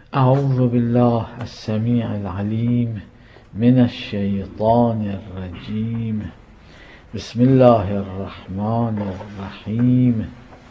أعوذ بالله السميع العليم من الشيطان الرجيم. بسم الله الرحمن الرحيم.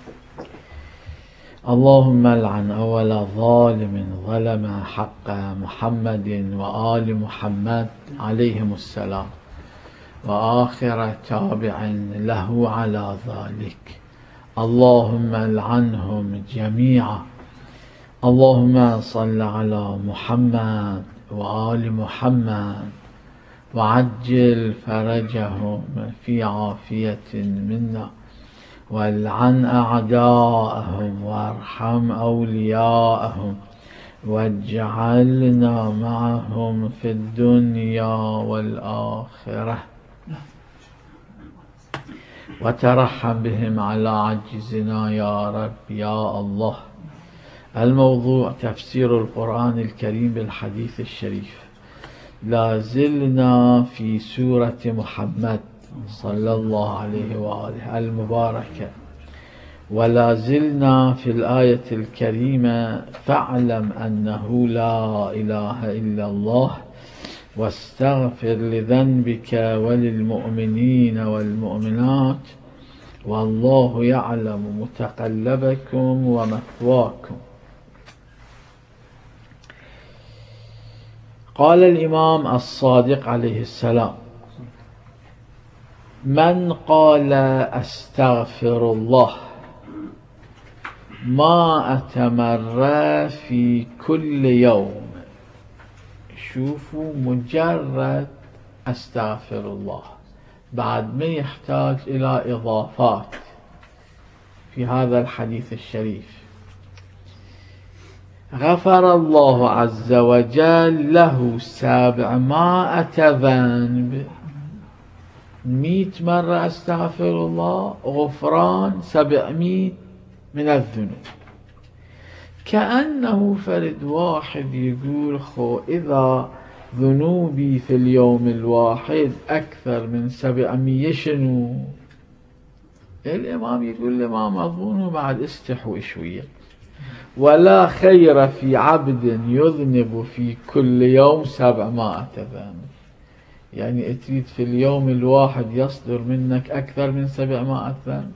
اللهم لعن أول ظالم ظلم حق محمد وآل محمد عليهم السلام، وآخر تابع له على ذلك. اللهم لعنهم جميعا. اللهم صل على محمد وآل محمد وعجل فرجهم في عافية منا، والعن أعداءهم وارحم أولياءهم، واجعلنا معهم في الدنيا والآخرة، وترحم بهم على عجزنا يا رب يا الله. الموضوع تفسير القرآن الكريم بالحديث الشريف. لا زلنا في سورة محمد صلى الله عليه وآله المباركة، ولا زلنا في الآية الكريمة: فاعلم أنه لا إله إلا الله واستغفر لذنبك وللمؤمنين والمؤمنات والله يعلم متقلبكم ومثواكم. قال الإمام الصادق عليه السلام: من قال أستغفر الله ما أتمرى في كل يوم، شوفوا مجرد أستغفر الله بعد ما يحتاج إلى إضافات في هذا الحديث الشريف، غفر الله عز وجل له 700 ذنب. 100 مرة أستغفر الله، غفران 700 من الذنوب. كأنه فرد واحد يقول: خو إذا ذنوبي في اليوم الواحد أكثر من 700 شنو؟ الإمام يقول لما مظنونه بعد استحوا شوية. ولا خير في عبد يذنب في كل يوم 700 ذنب، يعني تريد في اليوم الواحد يصدر منك أكثر من 700 ذنب.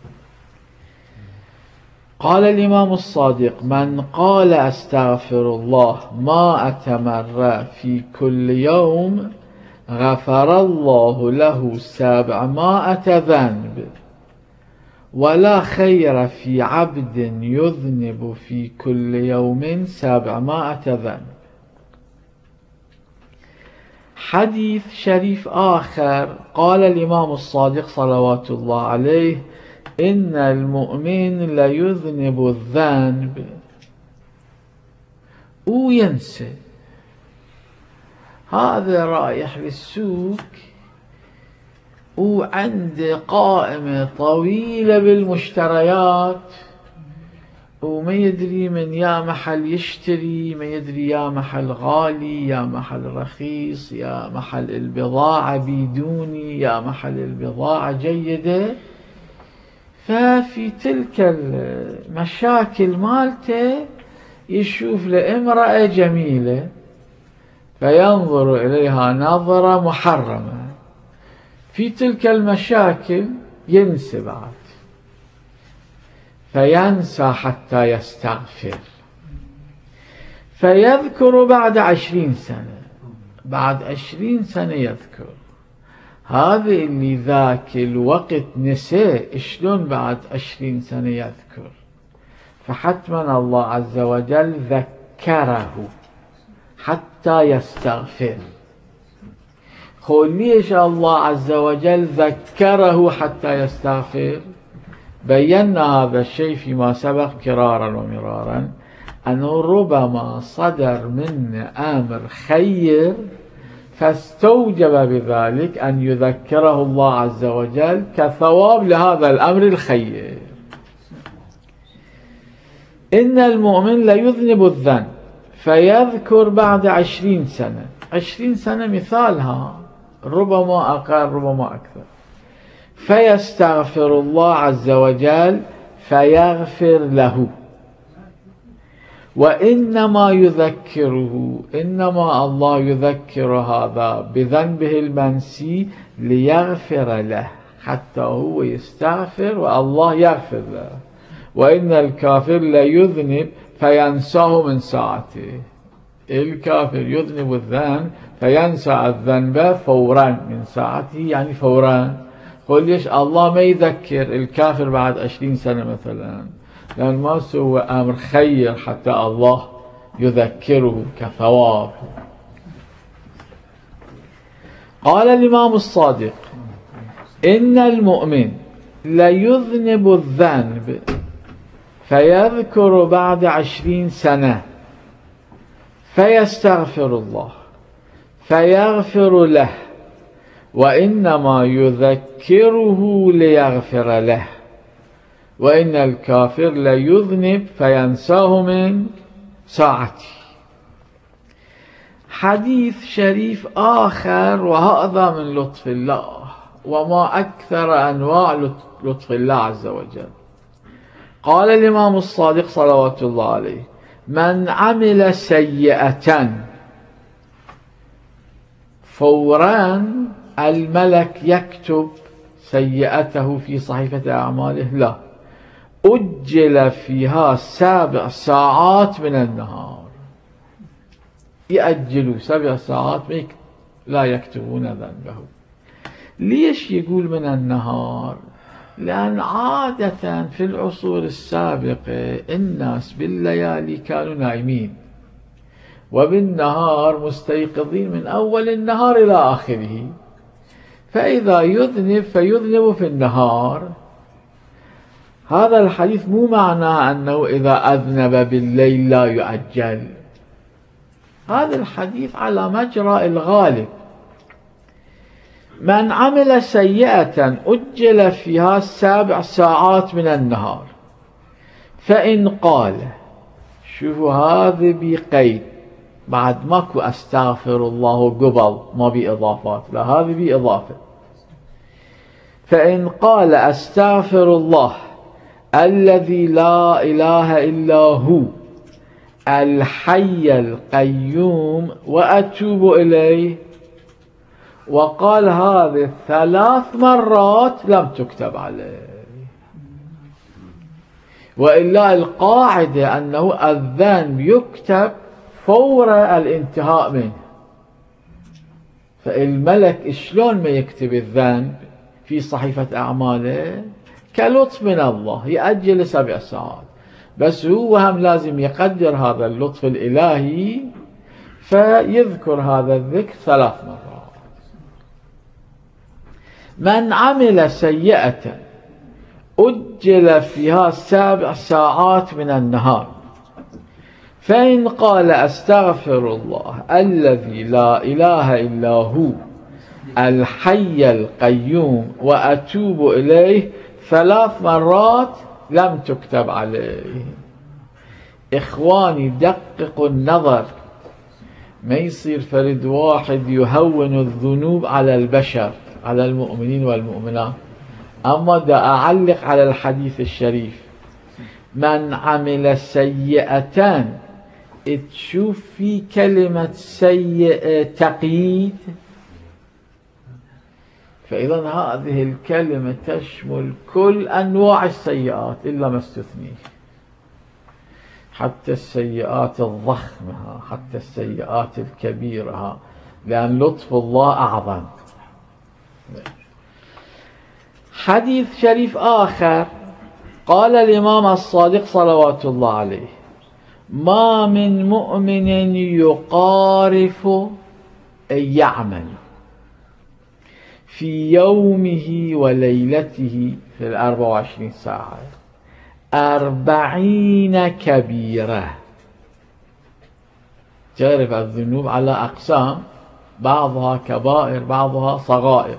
قال الإمام الصادق: من قال أستغفر الله ما أتمرى في كل يوم غفر الله له 700 ذنب، ولا خير في عبد يذنب في كل يوم 700 ذنب. حديث شريف آخر قال الإمام الصادق صلوات الله عليه: إن المؤمن ليذنب الذنب وينسى. هذا رايح للسوق وعنده قائمة طويلة بالمشتريات، وما يدري من يا محل يشتري، ما يدري يا محل غالي يا محل رخيص، يا محل البضاعة بيدوني يا محل البضاعة جيدة. ففي تلك المشاكل مالته يشوف لامرأة جميلة فينظر إليها نظرة محرمة، في تلك المشاكل ينسى بعد، فينسى حتى يستغفر، فيذكر بعد 20 سنة. بعد 20 سنة يذكر. هذا اللي ذاك الوقت نسيه، شلون بعد 20 سنة يذكر؟ فحتما الله عز وجل ذكره حتى يستغفر. ليش الله عز وجل ذكره حتى يستغفر؟ بينا هذا الشيء فيما سبق كرارا ومرارا، أنه ربما صدر من أمر خير فاستوجب بذلك أن يذكره الله عز وجل كثواب لهذا الأمر الخير. إن المؤمن ليذنب الذنب فيذكر بعد 20 سنة. 20 سنة مثالها، ربما أقل ربما أكثر. فيستغفر الله عز وجل فيغفر له، وإنما يذكره، إنما الله يذكر هذا بذنبه المنسي ليغفر له، حتى هو يستغفر والله يغفر له. وإن الكافر لا يذنب فينساه من ساعته، الكافر يذنب الذنب فينسى الذنب فورا من ساعته، يعني فورا. قل ليش الله ما يذكر الكافر بعد 20 سنة مثلا؟ لأن ما سوى أمر خير حتى الله يذكره كثواب. قال الإمام الصادق: إن المؤمن ليذنب الذنب فيذكر بعد 20 سنة فيستغفر الله فيغفر له، وإنما يذكره ليغفر له. وإن الكافر ليذنب فينساه من ساعته. حديث شريف آخر، وهذا من لطف الله، وما أكثر أنواع لطف الله عز وجل. قال الإمام الصادق صلوات الله عليه: من عمل سيئة، فورا الملك يكتب سيئته في صحيفة أعماله؟ لا، أجل فيها 7 ساعات من النهار. يأجلوا 7 ساعات لا يكتبون ذنبه. ليش يقول من النهار؟ لأن عادة في العصور السابقة الناس بالليالي كانوا نايمين، وبالنهار مستيقظين من أول النهار إلى آخره، فإذا يذنب فيذنب في النهار. هذا الحديث مو معناه أنه إذا أذنب بالليل لا يؤجل، هذا الحديث على مجرى الغالب. من عمل سيئة أجل فيها 7 ساعات من النهار، فإن قال، شوفوا هذا بقيد، بعد ماكو أستغفر الله قبل، ما بإضافات، لا هذا بإضافة. فإن قال أستغفر الله الذي لا إله إلا هو الحي القيوم وأتوب إليه، وقال هذه 3 مرات، لم تكتب عليه. وإلا القاعدة أنه الذنب يكتب فور الانتهاء منه، فالملك شلون ما يكتب الذنب في صحيفة أعماله؟ كلطف من الله، يأجل 7 ساعات، بس هو هم لازم يقدر هذا اللطف الإلهي فيذكر هذا الذكر 3 مرات. من عمل سيئة أجل فيها 7 ساعات من النهار، فإن قال أستغفر الله الذي لا إله إلا هو الحي القيوم وأتوب إليه 3 مرات، لم تكتب عليه. إخواني دققوا النظر، ما يصير فرد واحد يهون الذنوب على البشر، على المؤمنين والمؤمنات. أما دا أعلق على الحديث الشريف: من عمل سيئة، تشوف في كلمة سيئة تقييد، فإذا هذه الكلمة تشمل كل أنواع السيئات إلا ما استثنيه، حتى السيئات الضخمة، حتى السيئات الكبيرة، لأن لطف الله أعظم. حديث شريف آخر، قال الإمام الصادق صلوات الله عليه: ما من مؤمن يقارف يعمل في يومه وليلته في 24 ساعة 40 كبيرة. تعرف الذنوب على أقسام، بعضها كبائر بعضها صغائر.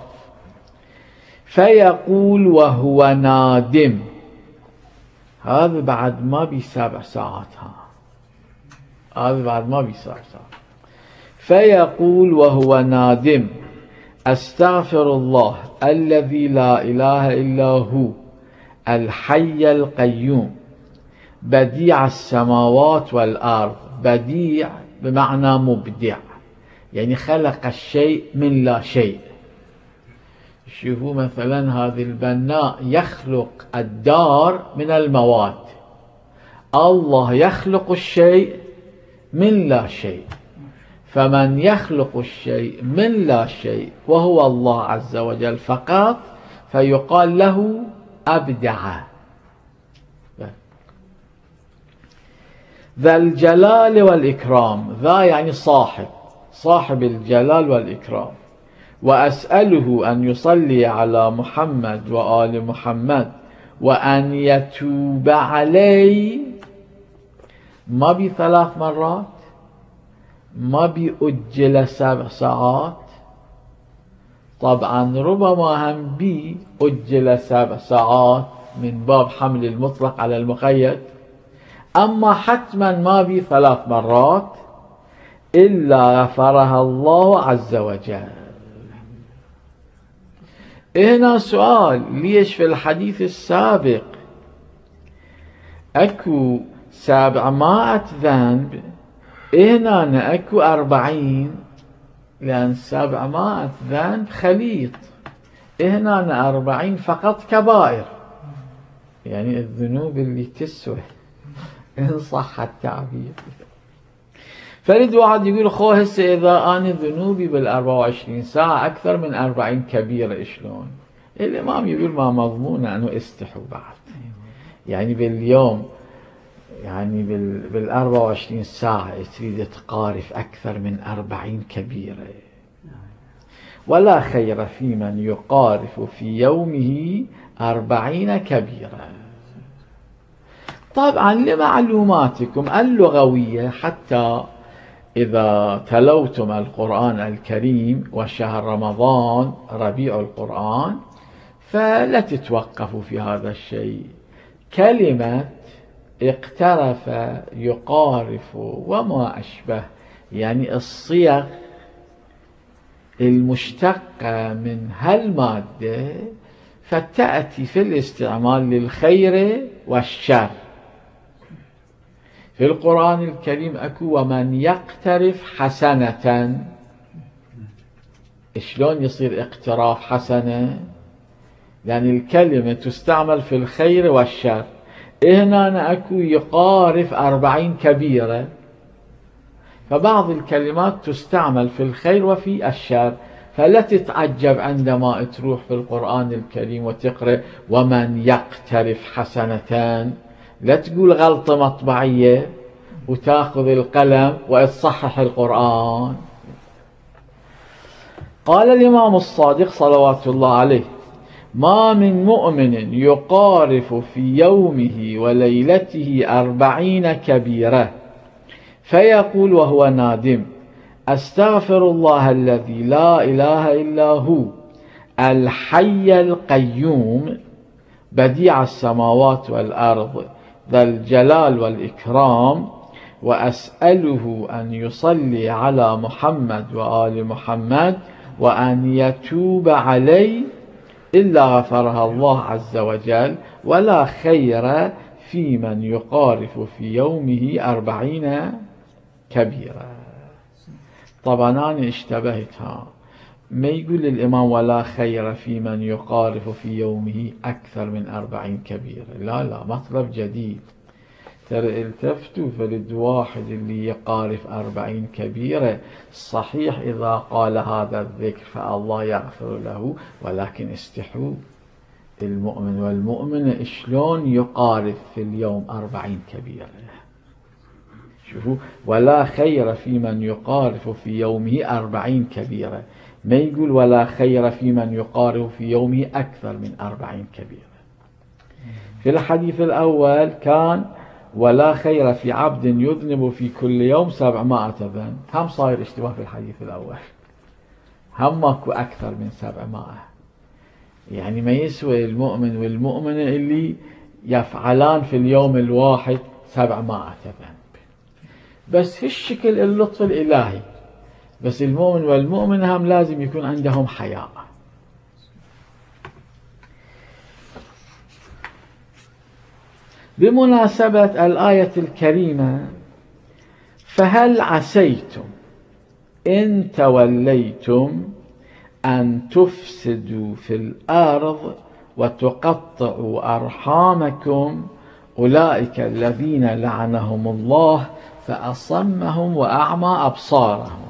فيقول وهو نادم، هذا بعد ما ب7 ساعات، هذا بعد ما ب7 ساعات. فيقول وهو نادم: أستغفر الله الذي لا إله إلا هو الحي القيوم بديع السماوات والأرض. بديع بمعنى مبدع، يعني خلق الشيء من لا شيء. شوفوا مثلا هذا البناء يخلق الدار من المواد، الله يخلق الشيء من لا شيء. فمن يخلق الشيء من لا شيء وهو الله عز وجل فقط فيقال له أبدع. ذا الجلال والإكرام، ذا يعني صاحب الجلال والإكرام. وأسأله أن يصلي على محمد وآل محمد وأن يتوب عليه. ما بي 3 مرات، ما بيؤجل 7 ساعات. طبعا ربما هم بيؤجل 7 ساعات من باب حمل المطلق على المقيد، أما حتما ما بي 3 مرات إلا غفرها الله عز وجل. هنا سؤال، ليش في الحديث السابق أكو 700 ذنب، هنا أكو 40؟ لأن 700 ذنب خليط، هنا 40 فقط كبائر، يعني الذنوب اللي تسوى إن صح التعبير. فريد واحد يقول خو هسه إذا أنا ذنوبي بال24 ساعة أكثر من 40 كبيرة شلون؟ الإمام يقول ما مضمونة أنه استحوا بعد، يعني باليوم، يعني بال24 ساعة تريد تقارف أكثر من 40 كبيرة. ولا خير في من يقارف في يومه 40 كبيرة. طبعا لمعلوماتكم اللغوية، حتى إذا تلوتم القرآن الكريم وشهر رمضان ربيع القرآن فلا تتوقفوا في هذا الشيء. كلمة اقترف، يقارف وما أشبه، يعني الصيغ المشتقة من هالمادة فتأتي في الاستعمال للخير والشر. في القرآن الكريم أكو ومن يقترف حسنة. شلون يصير اقتراف حسنة؟ يعني الكلمة تستعمل في الخير والشر. هنا أكو يقارف 40 كبيرة، فبعض الكلمات تستعمل في الخير وفي الشر. فلا تتعجب عندما تروح في القرآن الكريم وتقرأ ومن يقترف حسنتان، لا تقول غلطة مطبعية وتاخذ القلم وتصحح القرآن. قال الإمام الصادق صلوات الله عليه: ما من مؤمن يقارف في يومه وليلته 40 كبيرة فيقول وهو نادم: أستغفر الله الذي لا إله إلا هو الحي القيوم بديع السماوات والأرض ذا الجلال والإكرام، وأسأله أن يصلي على محمد وآل محمد وأن يتوب عليه، إلا غفرها الله عز وجل. ولا خير في من يقارف في يومه 40 كبيرة. طبعا أنا اشتبهتها، ما يقول الإمام ولا خير في من يقارف في يومه أكثر من 40 كبيرة. لا، مطلب جديد. ترى التفتوا فرد واحد اللي يقارف 40 كبيرة صحيح إذا قال هذا الذكر فالله يغفر له، ولكن استحوا المؤمن والمؤمنة شلون يقارف في اليوم 40 كبيرة. شوفوا، ولا خير في من يقارف في يومه 40 كبيرة، ما يقول ولا خير في من يقارف في يومه أكثر من 40 كبيرة. في الحديث الأول كان ولا خير في عبد يذنب في كل يوم 700 ذنب. هم صاير اشتباه في الحديث الأول، هم ماكو أكثر من 700. يعني ما يسوي المؤمن والمؤمنة اللي يفعلان في اليوم الواحد 700 ذنب. بس هالشكل اللطف الإلهي. بس المؤمن والمؤمنة هم لازم يكون عندهم حياء. بمناسبة الآية الكريمة: فهل عسيتم إن توليتم أن تفسدوا في الأرض وتقطعوا أرحامكم أولئك الذين لعنهم الله فأصمهم وأعمى أبصارهم.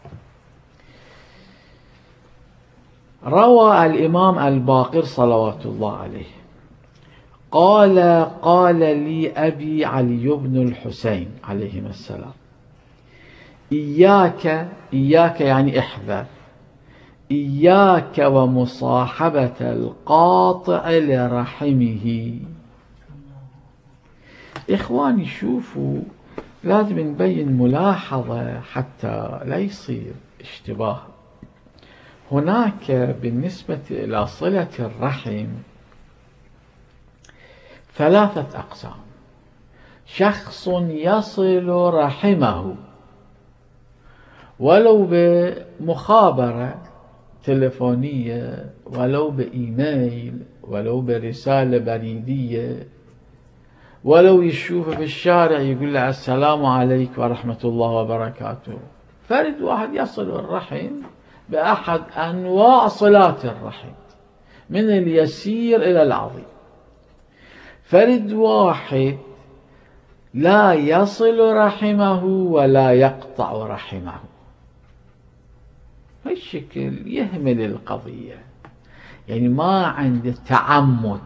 روى الإمام الباقر صلوات الله عليه قال لي أبي علي بن الحسين عليهما السلام: إياك يعني احذر، إياك ومصاحبة القاطع لرحمه. إخواني شوفوا، لازم نبين ملاحظة حتى لا يصير اشتباه. هناك بالنسبة إلى صلة الرحم 3 أقسام: شخص يصل رحمه ولو بمخابرة تلفونية، ولو بإيميل، ولو برسالة بريدية، ولو يشوفه في الشارع يقول له السلام عليك ورحمة الله وبركاته. فرد واحد يصل الرحم بأحد أنواع صلات الرحم من اليسير إلى العظيم. فرد واحد لا يصل رحمه ولا يقطع رحمه، هالشكل يهمل القضية، يعني ما عنده تعمد.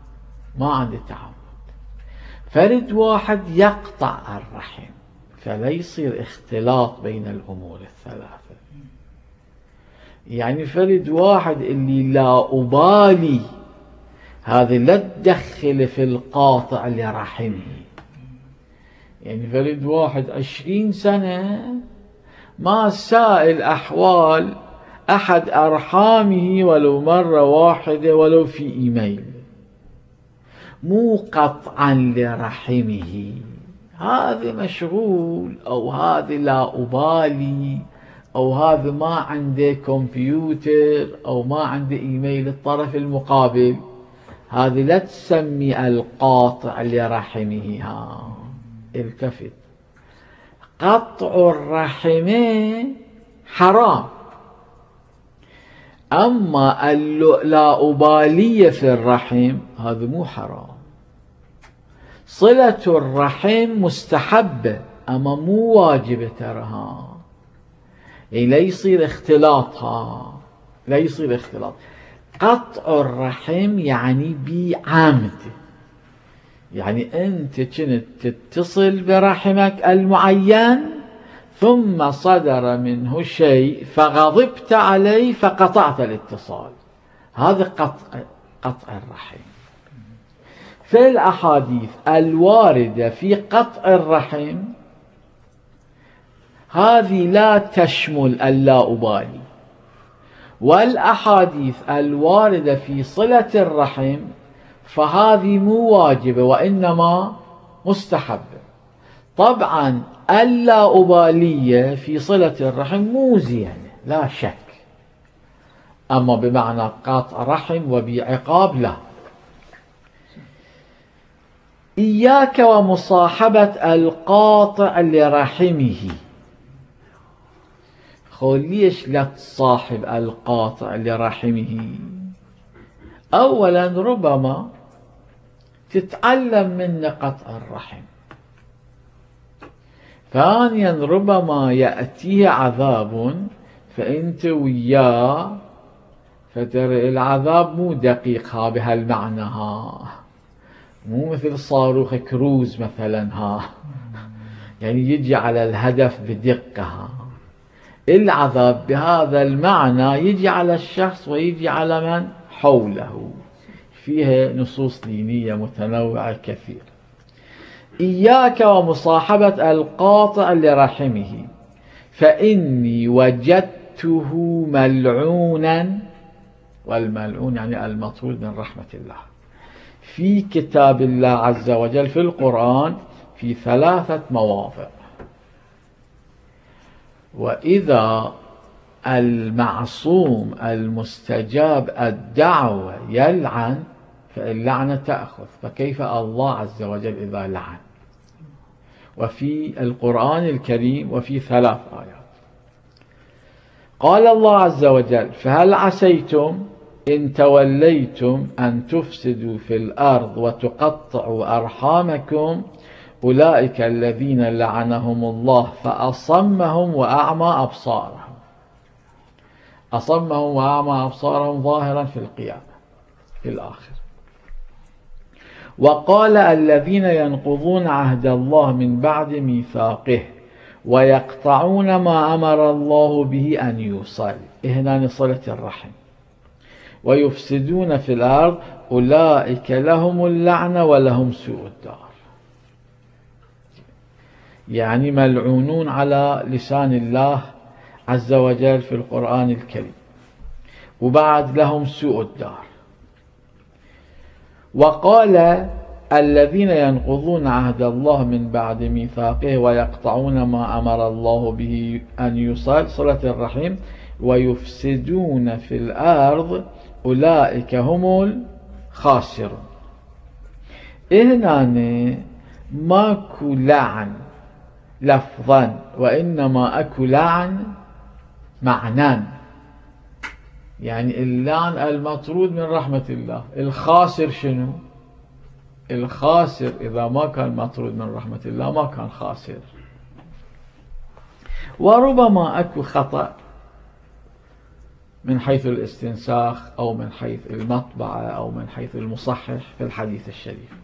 فرد واحد يقطع الرحم، فلا يصير اختلاط بين الأمور الثلاثة. يعني فرد واحد اللي لا أبالي، هذا لا تدخل في القاطع لرحمه. يعني فرد واحد 20 سنة ما سائل أحوال أحد أرحامه ولو مرة واحدة ولو في إيميل، مو قطعا لرحمه. هذا مشغول، أو هذا لا أبالي، أو هذا ما عنده كمبيوتر، أو ما عنده إيميل الطرف المقابل. هذه لا تسمي القاطع لرحمه. التفت، قطع الرحم حرام، أما لا أبالية في الرحم هذا مو حرام. صلة الرحم مستحبة أما مو واجبة ترها، يعني لا يصير اختلاطها، لا يصير اختلاط. قطع الرحم يعني بعمد، يعني أنت كنت تتصل برحمك المعين ثم صدر منه شيء فغضبت عليه فقطعت الاتصال، هذا قطع الرحم. في الأحاديث الواردة في قطع الرحم هذه لا تشمل اللا أبالي، والأحاديث الواردة في صلة الرحم فهذه مو واجبة وإنما مستحبة. طبعا اللا أبالية في صلة الرحم مو زينة لا شك، أما بمعنى قطع رحم وبعقاب لا. إياك ومصاحبة القاطع لرحمه. ليش لا تصاحب القاطع لرحمه؟ أولا ربما تتعلم من قطع الرحم، ثانيا ربما يأتيه عذاب فأنت وياه فترى العذاب مو دقيق بهالمعنى، مو مثل صاروخ كروز مثلا يعني يجي على الهدف بدقة. العذاب بهذا المعنى يجي على الشخص ويجي على من حوله، فيها نصوص دينية متنوعة كثير. إياك ومصاحبة القاطع لرحمه فإني وجدته ملعونا، والملعون يعني المطرود من رحمة الله، في كتاب الله عز وجل في القرآن في 3 مواضع. وإذا المعصوم المستجاب الدعوة يلعن فاللعنة تأخذ، فكيف الله عز وجل إذا لعن؟ وفي القرآن الكريم وفي 3 آيات قال الله عز وجل: فهل عسيتم إن توليتم أن تفسدوا في الأرض وتقطعوا أرحامكم أولئك الذين لعنهم الله فأصمهم وأعمى أبصارهم. أصمهم وأعمى أبصارهم ظاهرا في القيامة في الآخر. وقال: الذين ينقضون عهد الله من بعد ميثاقه ويقطعون ما أمر الله به أن يوصل، هنا صلة الرحم، ويفسدون في الأرض أولئك لهم اللعنة ولهم سوء الدار. يعني ملعونون على لسان الله عز وجل في القرآن الكريم، وبعد لهم سوء الدار. وقال: الذين ينقضون عهد الله من بعد ميثاقه ويقطعون ما أمر الله به أن يوصل، صلة الرحم، ويفسدون في الأرض أولئك هم الخاسرون. هنا ماكو لعن لفظا، وإنما أكو لعن معنى. يعني اللعن المطرود من رحمة الله. الخاسر شنو؟ الخاسر إذا ما كان مطرود من رحمة الله ما كان خاسر. وربما أكو خطأ من حيث الاستنساخ أو من حيث المطبعة أو من حيث المصحح في الحديث الشريف.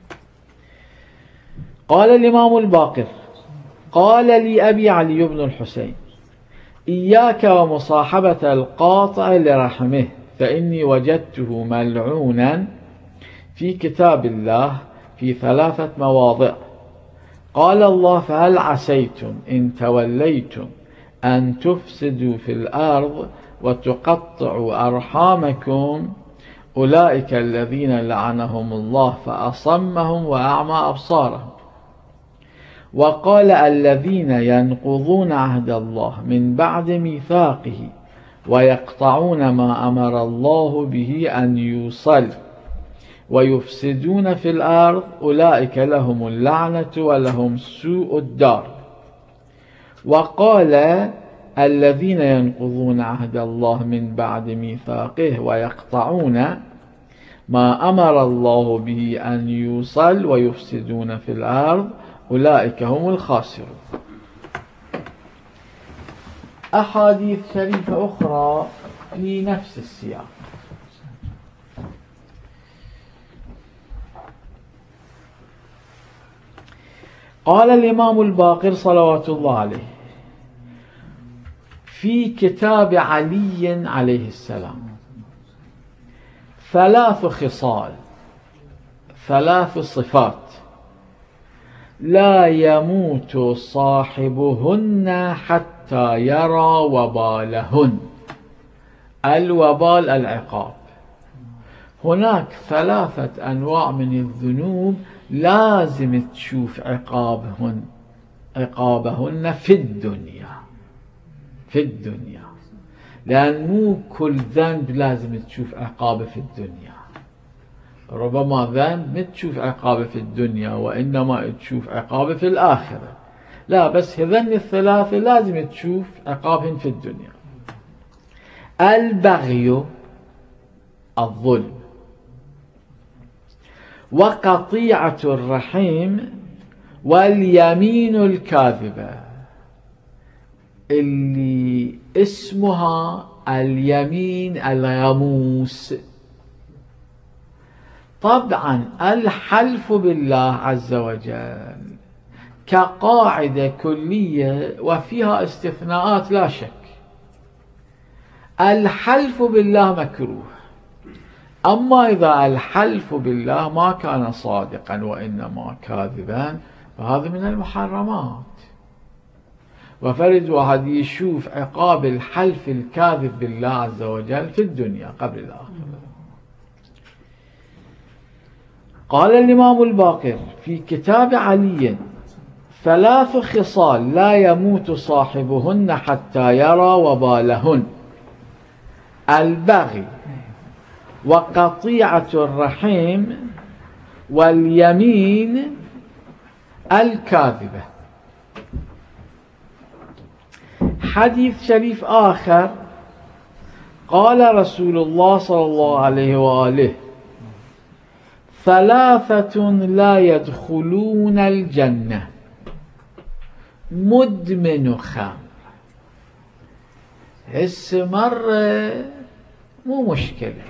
قال الإمام الباقر: قال لي أبي علي بن الحسين: إياك ومصاحبة القاطع لرحمه، فإني وجدته ملعونا في كتاب الله في 3 مواضع. قال الله: فهل عسيتم إن توليتم أن تفسدوا في الأرض وتقطعوا أرحامكم أولئك الذين لعنهم الله فأصمهم وأعمى أبصارهم. وقال: الذين ينقضون عهد الله من بعد ميثاقه ويقطعون ما أمر الله به أن يوصل ويفسدون في الأرض أولئك لهم اللعنة ولهم سوء الدار. وقال: الذين ينقضون عهد الله من بعد ميثاقه ويقطعون ما أمر الله به أن يوصل ويفسدون في الأرض أولئك هم الخاسرون. أحاديث شريفة أخرى في نفس السياق. قال الإمام الباقر صلوات الله عليه في كتاب علي عليه السلام: 3 خصال، 3 صفات لا يموت صاحبهن حتى يرى وبالهن. الوبال العقاب. هناك 3 أنواع من الذنوب لازم تشوف عقابهن في الدنيا، لأن مو كل ذنب لازم تشوف عقابه في الدنيا. ربما ذنب ما تشوف عقابه في الدنيا وإنما تشوف عقابه في الآخرة. لا، بس هذين ال3 لازم تشوف عقابهن في الدنيا. البغي، الظلم، وقطيعة الرحم، واليمين الكاذبة اللي اسمها اليمين الغموس. طبعا الحلف بالله عز وجل كقاعدة كلية وفيها استثناءات لا شك. الحلف بالله مكروه، أما إذا الحلف بالله ما كان صادقا وإنما كاذبا فهذا من المحرمات. وفرد واحد يشوف عقاب الحلف الكاذب بالله عز وجل في الدنيا قبل الآخرة. قال الإمام الباقر في كتاب علي: 3 خصال لا يموت صاحبهن حتى يرى وبالهن: البغي، وقطيعة الرحم واليمين الكاذبة. حديث شريف آخر قال رسول الله صلى الله عليه وآله: ثلاثة لا يدخلون الجنة: مدمن خمر. هسه مرة مو مشكلة،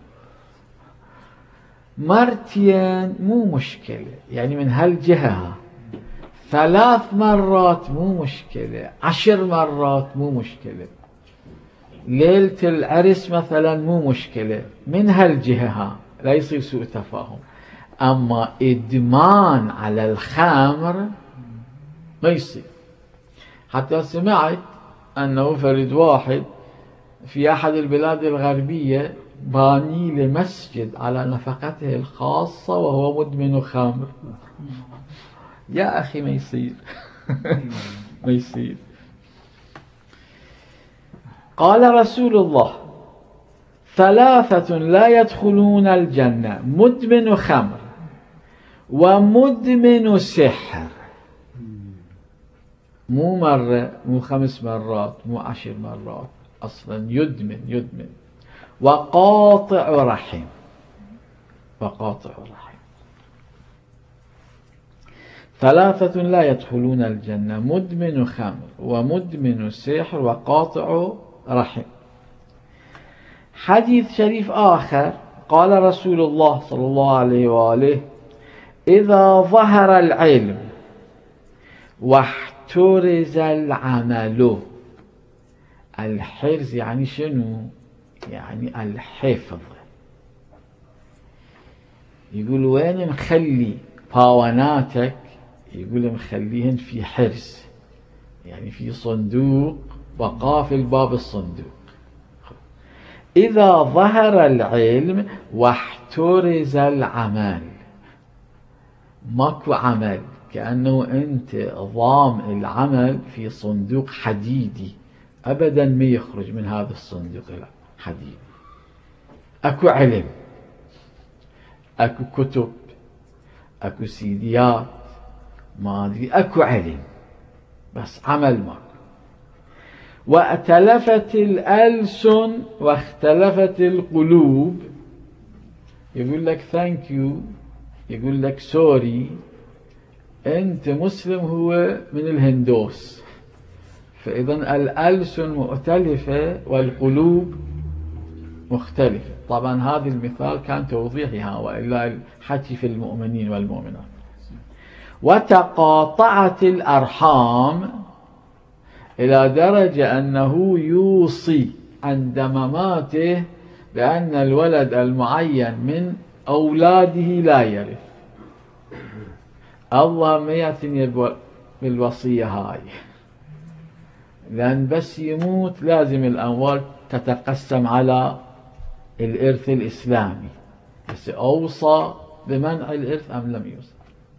مرتين مو مشكلة، يعني من هالجهة. 3 مرات مو مشكلة، 10 مرات مو مشكلة، ليلة العرس مثلا مو مشكلة، من هالجهة لا يصير سوء تفاهم. أما إدمان على الخمر ما يصير. حتى سمعت أنه فرد واحد في أحد البلاد الغربية باني لمسجد على نفقته الخاصة وهو مدمن خمر. يا أخي ما يصير. ما يصير. قال رسول الله: ثلاثة لا يدخلون الجنة: مدمن خمر ومدمن سحر. مو مرة، مو 5 مرات، مو 10 مرات، أصلا يدمن. وقاطع رحم. وقاطع رحم. 3 لا يدخلون الجنة: مدمن خمر ومدمن سحر وقاطع رحم. حديث شريف آخر قال رسول الله صلى الله عليه وآله: إذا ظهر العلم واحترز العمل. الحرز يعني شنو؟ يعني الحفظ. يقول وين مخلي باوناتك؟ يقول مخليهن في حرز، يعني في صندوق وقافل باب الصندوق. إذا ظهر العلم واحترز العمل. ماكو عمل، كأنه أنت ضام العمل في صندوق حديدي، أبدا ما يخرج من هذا الصندوق الحديدي. أكو علم، أكو كتب، أكو سيديات، ما أدري، أكو علم، بس عمل ماكو. وأتلفت الألسن واختلفت القلوب. يقول لك ثانك يو، يقول لك سوري، أنت مسلم، هو من الهندوس. فإذا الألسن مؤتلفة والقلوب مختلفة. طبعا هذا المثال كان توضيحها، وإلا الحكي في المؤمنين والمؤمنات. وتقاطعت الأرحام إلى درجة أنه يوصي عند مماته بأن الولد المعين من أولاده لا يرث. الله ما يأتني بالوصية هاي، لأن بس يموت لازم الأموال تتقسم على الإرث الإسلامي. بس أوصى بمنع الإرث أم لم يوصى؟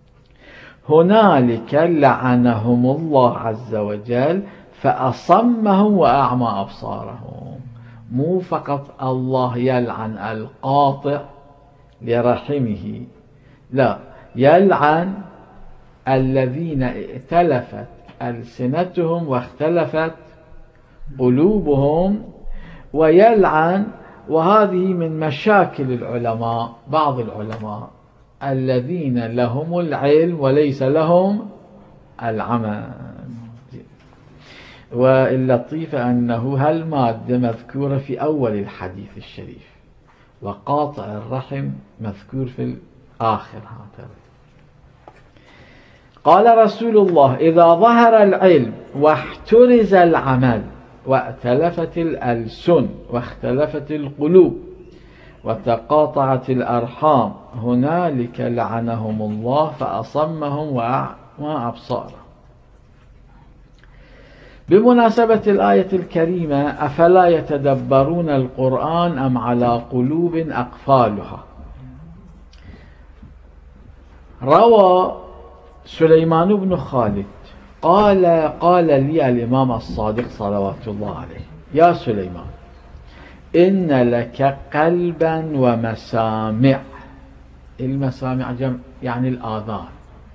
هنالك لعنهم الله عز وجل فأصمهم وأعمى أبصارهم. مو فقط الله يلعن القاطع لرحمه، لا، يلعن الذين ائتلفت ألسنتهم واختلفت قلوبهم، ويلعن، وهذه من مشاكل العلماء، بعض العلماء الذين لهم العلم وليس لهم العمل. واللطيفة أنه هالمادة مذكورة في أول الحديث الشريف، وقاطع الرحم مذكور في الآخر. هكذا قال رسول الله: إذا ظهر العلم واحترز العمل واتلفت الألسن واختلفت القلوب وتقاطعت الأرحام هنالك لعنهم الله فأصمهم وأعمى أبصارهم. بمناسبة الآية الكريمة: أفلا يتدبرون القرآن أم على قلوب أقفالها. روى سليمان بن خالد قال لي الإمام الصادق صلوات الله عليه: يا سليمان، إن لك قلبا ومسامع. المسامع جمع يعني الآذان،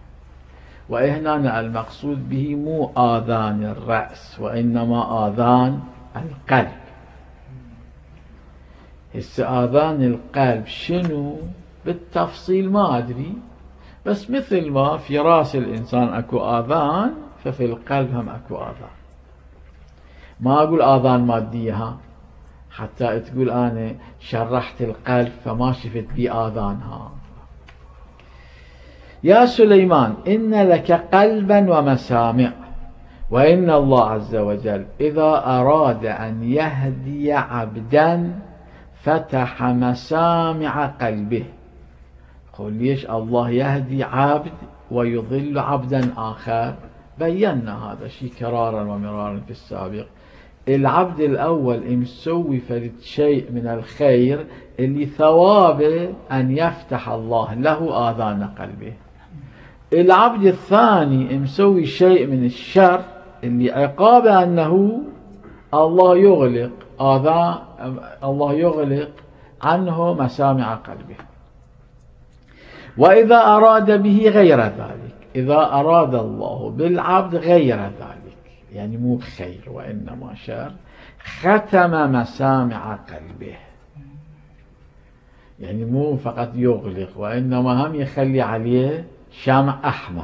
وهنا المقصود به مو آذان الرأس وإنما آذان القلب. هسه آذان القلب شنو بالتفصيل ما أدري، بس مثل ما في راس الإنسان أكو آذان ففي القلب هم أكو آذان. ما أقول آذان مادية حتى تقول أنا شرحت القلب فما شفت بي آذانها. يا سليمان إن لك قلبا ومسامع، وإن الله عز وجل إذا أراد أن يهدي عبدا فتح مسامع قلبه. قل ليش الله يهدي عبد ويضل عبدا آخر؟ بينا هذا الشيء كرارا ومرارا في السابق. العبد الأول مسوي فرد شيء من الخير اللي ثوابه أن يفتح الله له آذان قلبه. العبد الثاني مسوي شيء من الشر اللي عقابه أنه الله يغلق عنه مسامع قلبه. وإذا أراد به غير ذلك، إذا أراد الله بالعبد غير ذلك يعني مو خير وإنما شر، ختم مسامع قلبه، يعني مو فقط يغلق وإنما هم يخلي عليه شمع أحمر،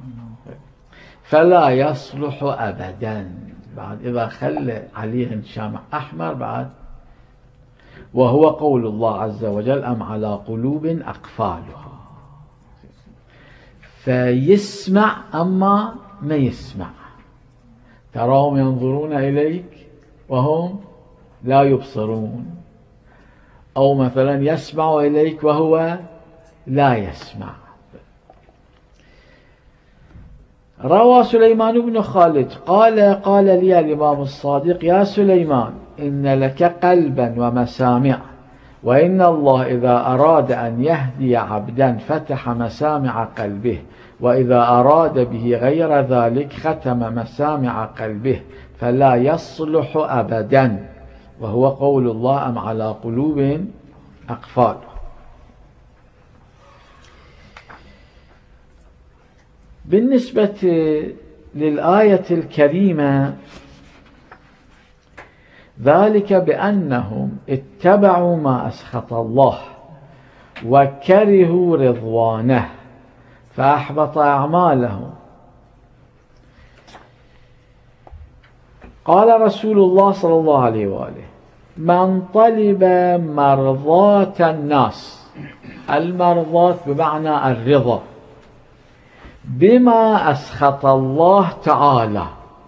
فلا يصلح أبدا بعد إذا خلى عليه شمع أحمر بعد. وهو قول الله عز وجل أم على قلوب أقفالها، فيسمع أما ما يسمع. تراهم ينظرون إليك وهم لا يبصرون، أو مثلا يسمع إليك وهو لا يسمع. روى سليمان بن خالد قال لي الإمام الصادق يا سليمان إن لك قلبا ومسامع، وإن الله إذا أراد أن يهدي عبدا فتح مسامع قلبه، وإذا أراد به غير ذلك ختم مسامع قلبه فلا يصلح أبدا. وهو قول الله أم على قلوب أقفال. بالنسبة للآية الكريمة ذلك بأنهم اتبعوا ما أسخط الله وكرهوا رضوانه فأحبط أعمالهم. قال رسول الله صلى الله عليه وآله من طلب مرضاة الناس، المرضاة بمعنى الرضا بما أسخط الله تعالى.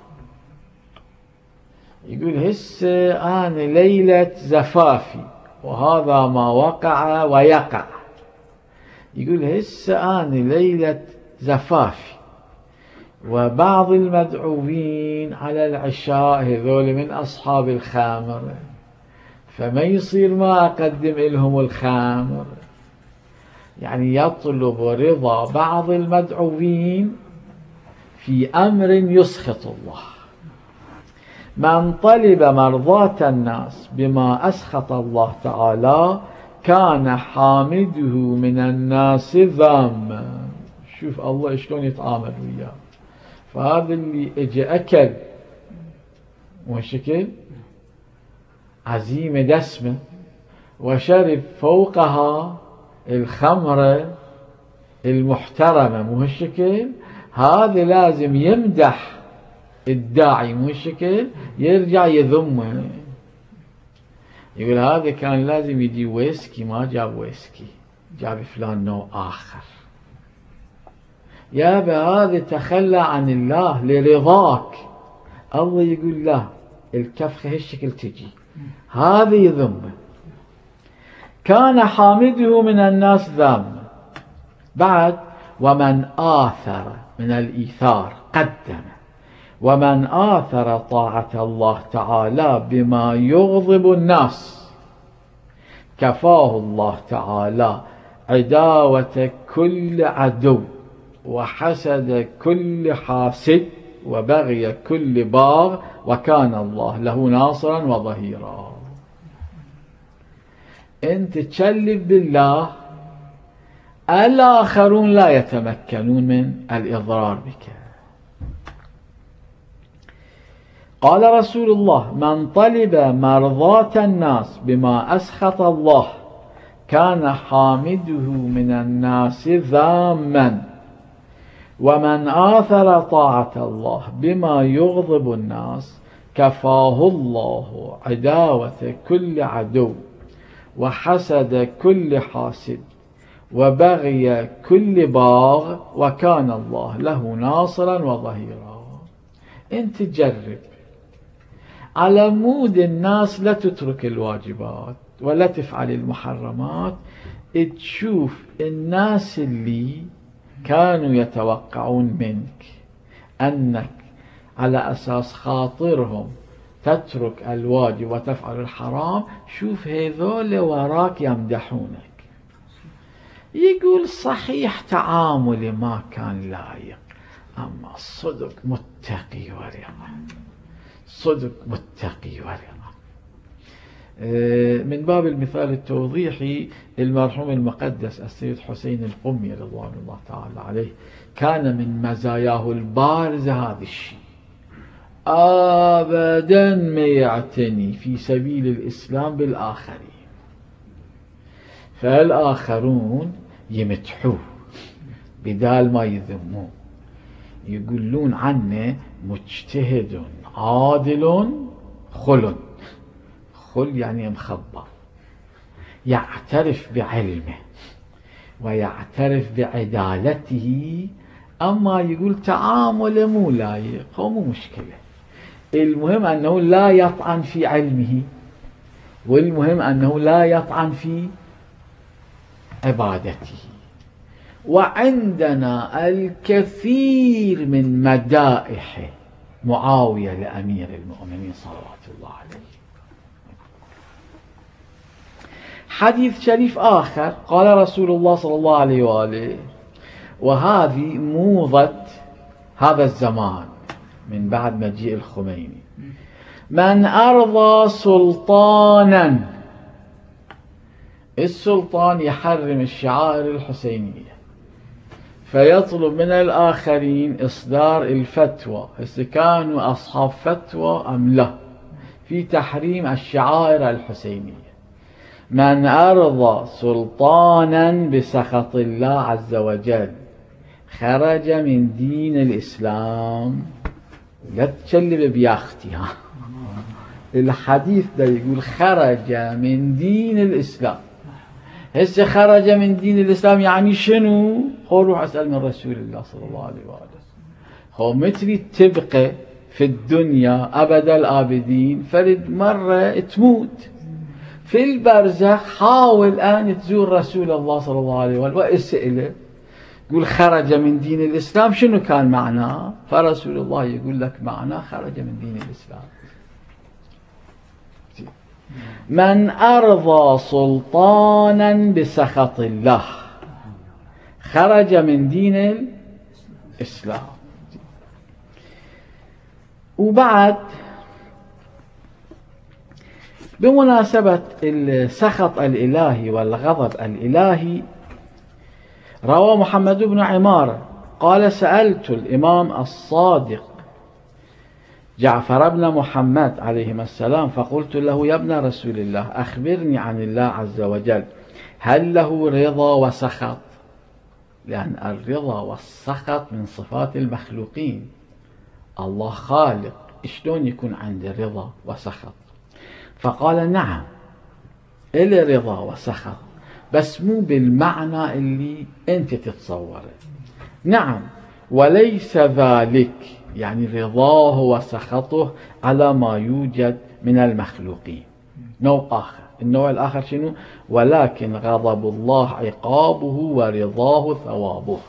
يقول هسه أنا ليلة زفافي وهذا ما وقع ويقع. يقول هسه أنا ليلة زفافي وبعض المدعوين على العشاء هذول من أصحاب الخامر، فما يصير ما أقدم لهم الخامر. يعني يطلب رضا بعض المدعوين في أمر يسخط الله. من طلب مرضاة الناس بما أسخط الله تعالى كان حامده من الناس ذاما. شوف الله شلون يتعامل وياه. فهذا اللي اجى أكل وشكل عزيمة دسمة وشرب فوقها الخمرة المحترمة مو هالشكل، هذا لازم يمدح الداعي مو هالشكل، يرجع يذمه. يقول هذا كان لازم يجي ويسكي ما جاب ويسكي، جاب فلان نوع آخر. يا هذا تخلى عن الله لرضاك. الله يقول لا، الكفخة هالشكل تجي، هذا يذمه. كان حامده من الناس ذاما. بعد ومن آثر من الإيثار قدم، ومن آثر طاعة الله تعالى بما يغضب الناس كفاه الله تعالى عداوة كل عدو وحسد كل حاسد وبغي كل باغ، وكان الله له ناصرا وظهيرا. أنت تكلف بالله، الآخرون لا يتمكنون من الإضرار بك. قال رسول الله: من طلب مرضاة الناس بما أسخط الله كان حامده من الناس ذاما، ومن آثر طاعة الله بما يغضب الناس كفاه الله عداوة كل عدو وحسد كل حاسد وبغي كل باغ، وكان الله له ناصرا وظهيرا. انت جرب على مود الناس، لا تترك الواجبات ولا تفعل المحرمات، تشوف الناس اللي كانوا يتوقعون منك أنك على أساس خاطرهم تترك الواجب وتفعل الحرام، شوف هذول وراك يمدحونك. يقول صحيح تعاملي ما كان لايق، أما صدق متقي ورع، صدق متقي ورع. من باب المثال التوضيحي، المرحوم المقدس السيد حسين القمي رضوان الله تعالى عليه كان من مزاياه البارزة هذا الشيء، أبدا ما يعتني في سبيل الإسلام بالآخرين، فالآخرون يمدحوه بدال ما يذموه، يقولون عنه مجتهد عادل خل يعني مخبر، يعترف بعلمه ويعترف بعدالته، أما يقول تعامله مو لايق، هو مو مشكلة، المهم أنه لا يطعن في علمه، والمهم أنه لا يطعن في عبادته. وعندنا الكثير من مدائح معاوية لأمير المؤمنين صلوات الله عليه. حديث شريف آخر، قال رسول الله صلى الله عليه وآله، وهذه موضة هذا الزمان من بعد مجيء الخميني: من أرضى سلطانا، السلطان يحرم الشعائر الحسينية فيطلب من الآخرين إصدار الفتوى، إذا كانوا أصحاب فتوى أم لا، في تحريم الشعائر الحسينية. من أرضى سلطانا بسخط الله عز وجل خرج من دين الإسلام. لا تشلب بياختي، الحديث ده يقول خرج من دين الإسلام. هسه خرج من دين الإسلام يعني شنو؟ هو روح أسأل من رسول الله صلى الله عليه وآله. هو مثلي تبقى في الدنيا أبد الآبدين، فرد مرة تموت في البرزخ، حاول أن تزور رسول الله صلى الله عليه وآله واسأله، يقول خرج من دين الإسلام شنو كان معناه؟ فرسول الله يقول لك معناه خرج من دين الإسلام. من أرضى سلطانا بسخط الله خرج من دين الإسلام. وبعد بمناسبة السخط الإلهي والغضب الإلهي، روى محمد بن عمارة قال: سألت الإمام الصادق جعفر بن محمد عليهما السلام فقلت له: يا ابن رسول الله، أخبرني عن الله عز وجل، هل له رضا وسخط؟ لأن الرضا والسخط من صفات المخلوقين، الله خالق، شلون يكون عنده رضا وسخط؟ فقال: نعم، إلي رضا وسخط، بس مو بالمعنى اللي أنت تتصوره. نعم، وليس ذلك يعني رضاه وسخطه على ما يوجد من المخلوقين. نوع آخر، النوع الآخر شنو؟ ولكن غضب الله عقابه ورضاه ثوابه.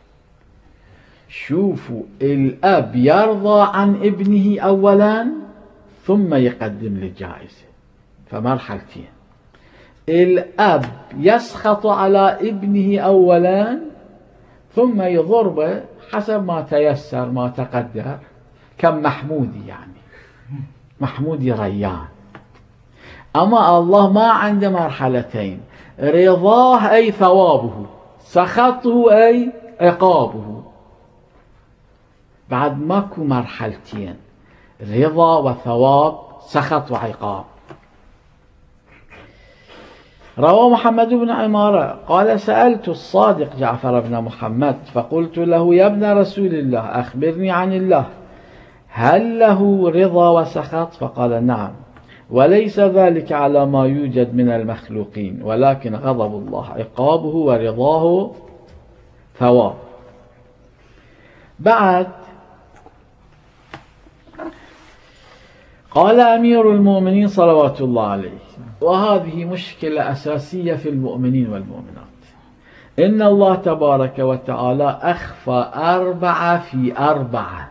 شوفوا، الأب يرضى عن ابنه أولا ثم يقدم له جائزة، فمرحلتين. الأب يسخط على ابنه أولا ثم يضربه حسب ما تيسر ما تقدر، كم محمودي يعني، محمودي ريان. أما الله ما عنده مرحلتين، رضاه أي ثوابه، سخطه أي عقابه. بعد ماكو مرحلتين، رضا وثواب، سخط وعقاب. روى محمد بن عمارة قال: سألت الصادق جعفر بن محمد فقلت له: يا ابن رسول الله أخبرني عن الله، هل له رضا وسخط؟ فقال: نعم، وليس ذلك على ما يوجد من المخلوقين، ولكن غضب الله عقابه ورضاه ثواب. بعد قال أمير المؤمنين صلوات الله عليه، وهذه مشكلة أساسية في المؤمنين والمؤمنات: إن الله تبارك وتعالى أخفى 4 في 4.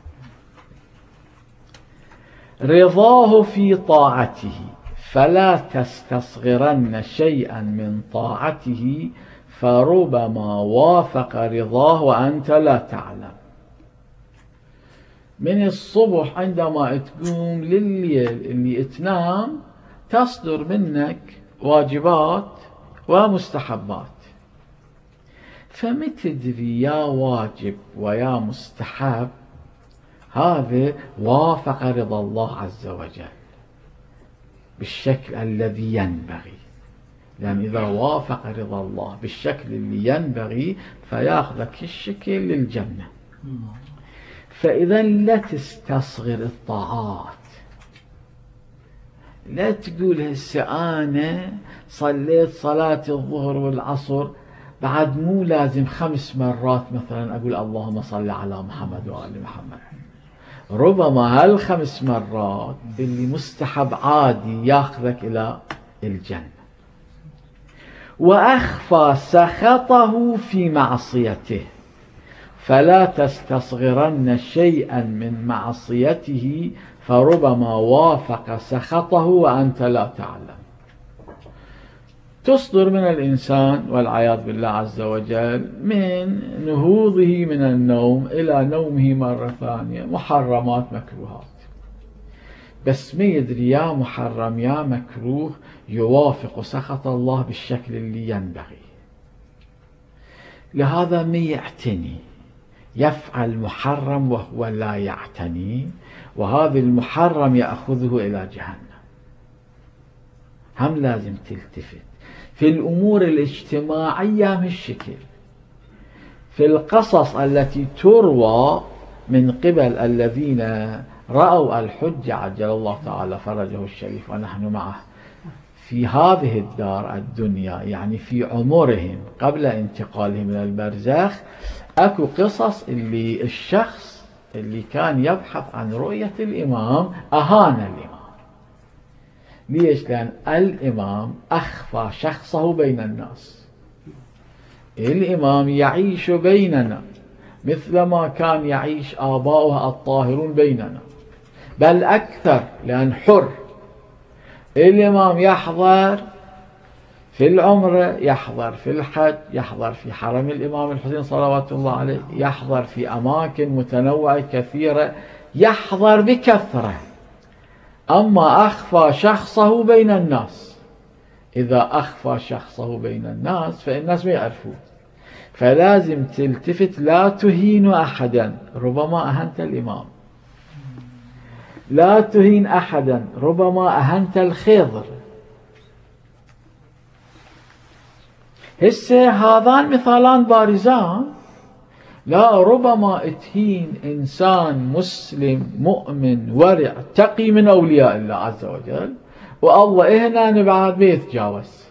رضاه في طاعته، فلا تستصغرن شيئا من طاعته فربما وافق رضاه وأنت لا تعلم. من الصبح عندما تقوم لليل اللي تنام تصدر منك واجبات ومستحبات، فمتدري يا واجب ويا مستحب هذا وافق رضا الله عز وجل بالشكل الذي ينبغي، لأن إذا وافق رضا الله بالشكل اللي ينبغي فياخذك الشكل للجنة. فإذا لا تستصغر الطاعات، لا تقول هسه أنا صليت صلاة الظهر والعصر بعد مو لازم 5 مرات مثلا أقول اللهم صل على محمد وآل محمد. ربما هال5 مرات اللي مستحب عادي ياخذك إلى الجنة. وأخفى سخطه في معصيته، فلا تستصغرن شيئا من معصيته فربما وافق سخطه وأنت لا تعلم. تصدر من الإنسان والعياذ بالله عز وجل من نهوضه من النوم إلى نومه مرة ثانية محرمات مكروهات، بس ما يدري يا محرم يا مكروه يوافق سخط الله بالشكل اللي ينبغي. لهذا ما يعتني، يفعل محرم وهو لا يعتني، وهذا المحرم يأخذه إلى جهنم. هم لازم تلتفت في الأمور الاجتماعية بالشكل، في القصص التي تروى من قبل الذين رأوا الحج عجل الله تعالى فرجه الشريف ونحن معه في هذه الدار الدنيا، يعني في عمرهم قبل انتقالهم من البرزخ. أكو قصص اللي الشخص اللي كان يبحث عن رؤية الإمام أهان الإمام. ليش؟ لأن الإمام أخفى شخصه بين الناس. الإمام يعيش بيننا مثلما كان يعيش آباؤه الطاهرون بيننا، بل أكثر، لأن حر. الإمام يحضر في العمرة، يحضر في الحج، يحضر في حرم الإمام الحسين صلوات الله عليه، يحضر في أماكن متنوعة كثيرة، يحضر بكثرة. أما أخفى شخصه بين الناس، إذا أخفى شخصه بين الناس فالناس ما يعرفون. فلازم تلتفت، لا تهين أحدا، ربما أهنت الإمام. لا تهين أحدا، ربما أهنت الخضر. هسه هذان مثالان بارزان. لا، ربما تهين إنسان مسلم مؤمن ورع تقي من أولياء الله عز وجل، والله هنا نبعد بيتجاوز.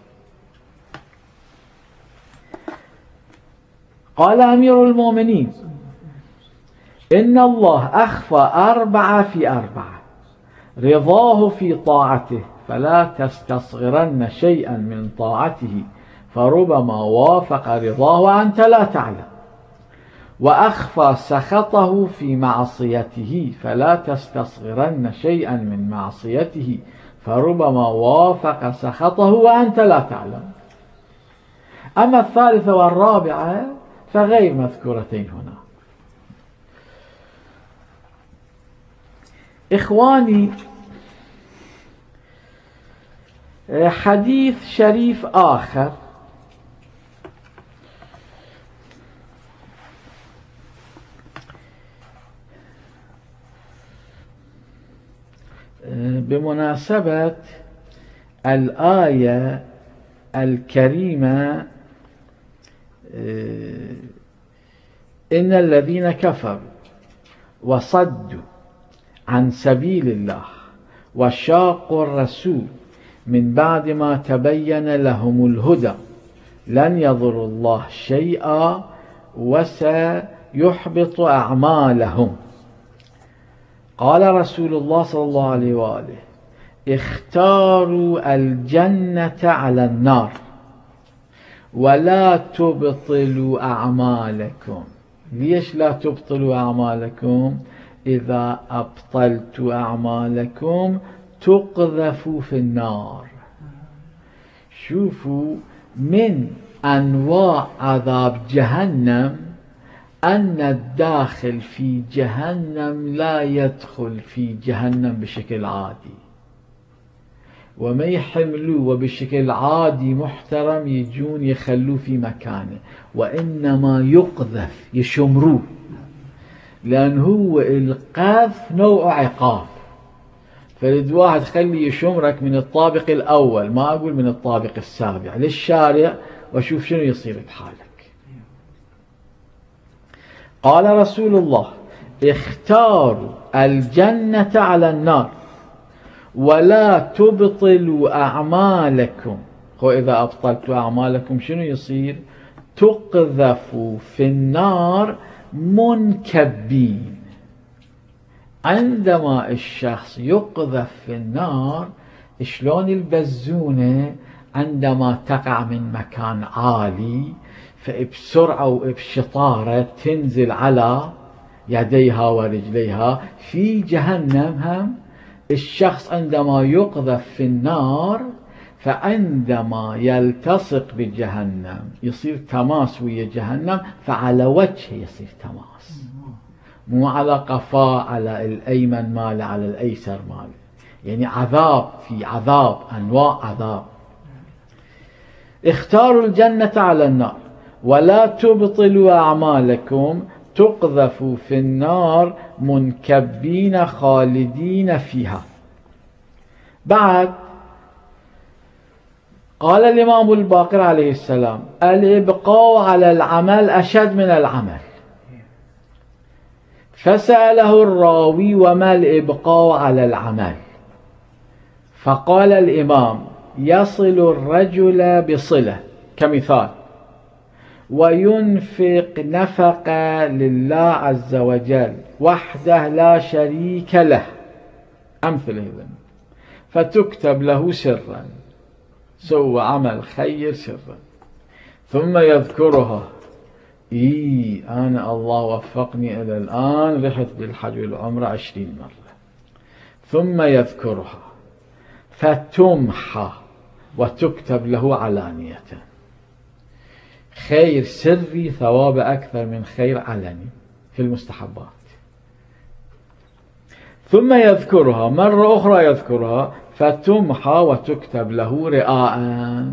قال أمير المؤمنين: إن الله أخفى 4 في 4. رضاه في طاعته، فلا تستصغرن شيئا من طاعته فربما وافق رضاه وأنت لا تعلم. وأخفى سخطه في معصيته، فلا تستصغرن شيئا من معصيته فربما وافق سخطه وأنت لا تعلم. أما الثالثة والرابعة فغير مذكورتين هنا. إخواني، حديث شريف آخر بمناسبة الآية الكريمة إن الذين كفروا وصدوا عن سبيل الله وشاقوا الرسول من بعد ما تبين لهم الهدى لن يضروا الله شيئا وسيحبط أعمالهم. قال رسول الله صلى الله عليه وآله اختاروا الجنة على النار ولا تبطلوا أعمالكم. ليش لا تبطلوا أعمالكم؟ إذا أبطلت أعمالكم تقذفوا في النار. شوفوا من أنواع عذاب جهنم أن الداخل في جهنم لا يدخل في جهنم بشكل عادي، وما يحملوه وبشكل عادي محترم يجون يخلوه في مكانه، وإنما يقذف يشمروه، لأن هو القذف نوع عقاب. فرد واحد خلي يشمرك من الطابق الأول، ما أقول من الطابق السابع، للشارع وشوف شنو يصير بحالك. قال رسول الله اختاروا الجنة على النار ولا تبطلوا أعمالكم. وإذا أبطلتوا أعمالكم شنو يصير؟ تقذفوا في النار منكبين. عندما الشخص يقذف في النار شلون البزونة عندما تقع من مكان عالي فبسرعة وبشطارة تنزل على يديها ورجليها، في جهنم هم الشخص عندما يقذف في النار فعندما يلتصق بجهنم يصير تماس ويا جهنم، فعلى وجهه يصير تماس، مو على قفاه على الأيمن ماله على الأيسر ماله، يعني عذاب في عذاب، أنواع عذاب. اختاروا الجنة على النار ولا تبطلوا أعمالكم تقذفوا في النار منكبين خالدين فيها. بعد قال الإمام الباقر عليه السلام الإبقاء على العمل أشد من العمل. فسأله الراوي وما الإبقاء على العمل؟ فقال الإمام يصل الرجل بصلة كمثال، وينفق نفقة لله عز وجل وحده لا شريك له أمثل هذا، فتكتب له سرا، سوى عمل خير سرا، ثم يذكرها، أنا الله وفقني إلى الآن رحت بالحج والعمرة 20 مرة، ثم يذكرها فتمحى وتكتب له علانية. خير سري ثواب أكثر من خير علني في المستحبات. ثم يذكرها مرة أخرى، يذكرها فتمحى وتكتب له رئاء.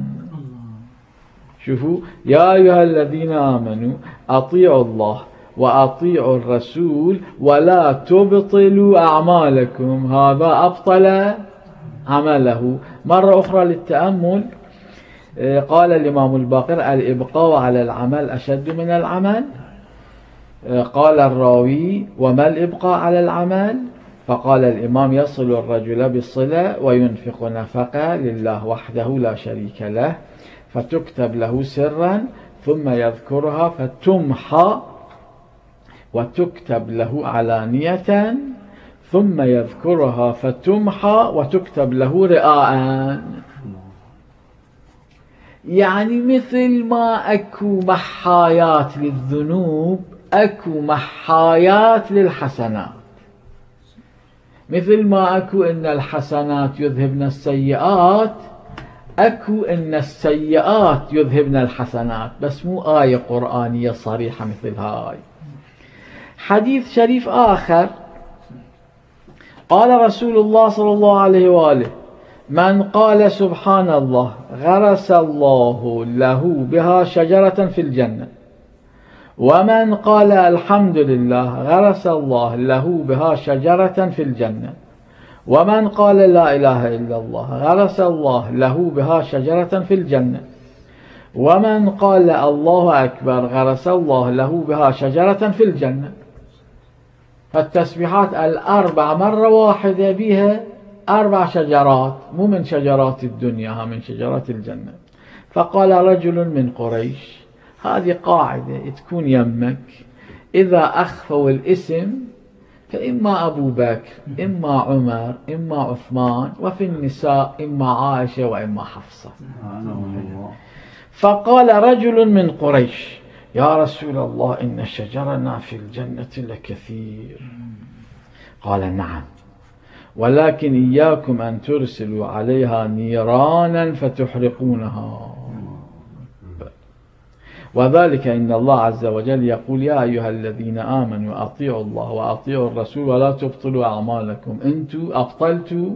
شوفوا يا أيها الذين آمنوا أطيعوا الله وأطيعوا الرسول ولا تبطلوا أعمالكم، هذا أبطل عمله. مرة أخرى للتأمل، قال الإمام الباقر الإبقاء على العمل أشد من العمل. قال الراوي وما الإبقاء على العمل؟ فقال الإمام يصل الرجل بالصلة وينفق نفقة لله وحده لا شريك له، فتكتب له سرا، ثم يذكرها فتمحى وتكتب له علانية، ثم يذكرها فتمحى وتكتب له رئاء. يعني مثل ما أكو محايات للذنوب أكو محايات للحسنات، مثل ما أكو إن الحسنات يذهبن السيئات أكو إن السيئات يذهبن الحسنات، بس مو آية قرآنية صريحة مثل هاي. حديث شريف آخر قال رسول الله صلى الله عليه وآله من قال سبحان الله غرس الله له بها شجرة في الجنة، ومن قال الحمد لله غرس الله له بها شجرة في الجنة، ومن قال لا إله إلا الله غرس الله له بها شجرة في الجنة، ومن قال الله أكبر غرس الله له بها شجرة في الجنة. فالتسبيحات الأربع مرة واحدة بها 4 شجرات، مو من شجرات الدنيا، من شجرات الجنة. فقال رجل من قريش، هذه قاعدة تكون يمك، إذا أخفوا الاسم فإما أبو بكر إما عمر إما عثمان، وفي النساء إما عائشة وإما حفصة. فقال رجل من قريش يا رسول الله إن شجرنا في الجنة لكثير. قال نعم، ولكن إياكم أن ترسلوا عليها نيرانا فتحرقونها، وذلك إن الله عز وجل يقول يا أيها الذين آمنوا أطيعوا الله وأطيعوا الرسول ولا تبطلوا أعمالكم، أنتم أبطلتوا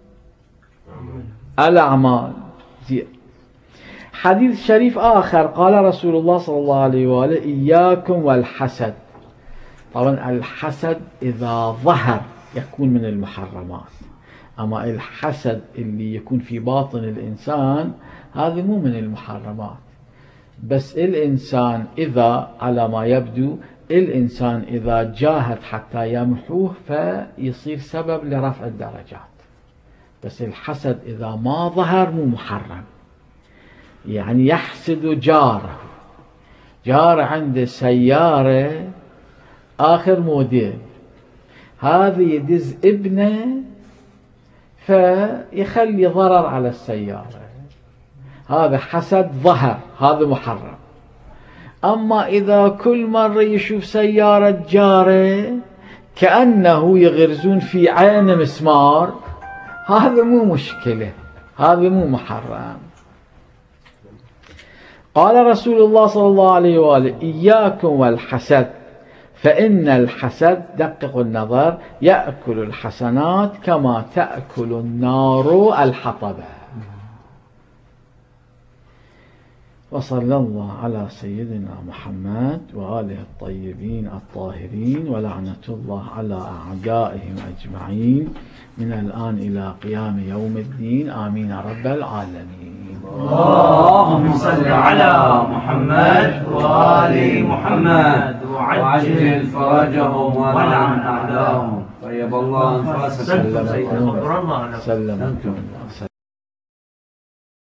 الأعمال. حديث شريف آخر قال رسول الله صلى الله عليه وآله إياكم والحسد. طبعا الحسد إذا ظهر يكون من المحرمات، أما الحسد اللي يكون في باطن الإنسان هذا مو من المحرمات. بس الإنسان إذا على ما يبدو الإنسان إذا جاهد حتى يمحوه فيصير سبب لرفع الدرجات. بس الحسد إذا ما ظهر مو محرم. يعني يحسد جاره، جار عنده سيارة آخر موديل، هذا يدز ابنه فيخلي ضرر على السيارة، هذا حسد ظهر، هذا محرم. أما إذا كل مرة يشوف سيارة جاره كأنه يغرزون في عين مسمار، هذا مو مشكلة، هذا مو محرم. قال رسول الله صلى الله عليه وآله إياكم والحسد فإن الحسد، دققوا النظر، يأكل الحسنات كما تأكل النار الحطب. وصلى الله على سيدنا محمد وآله الطيبين الطاهرين، ولعنة الله على أعدائهم أجمعين من الآن إلى قيام يوم الدين، آمين رب العالمين. اللهم صل على محمد وآل محمد وعجل فرجهم ولعن أعداءهم. طيب الله أنفاسكم. سلم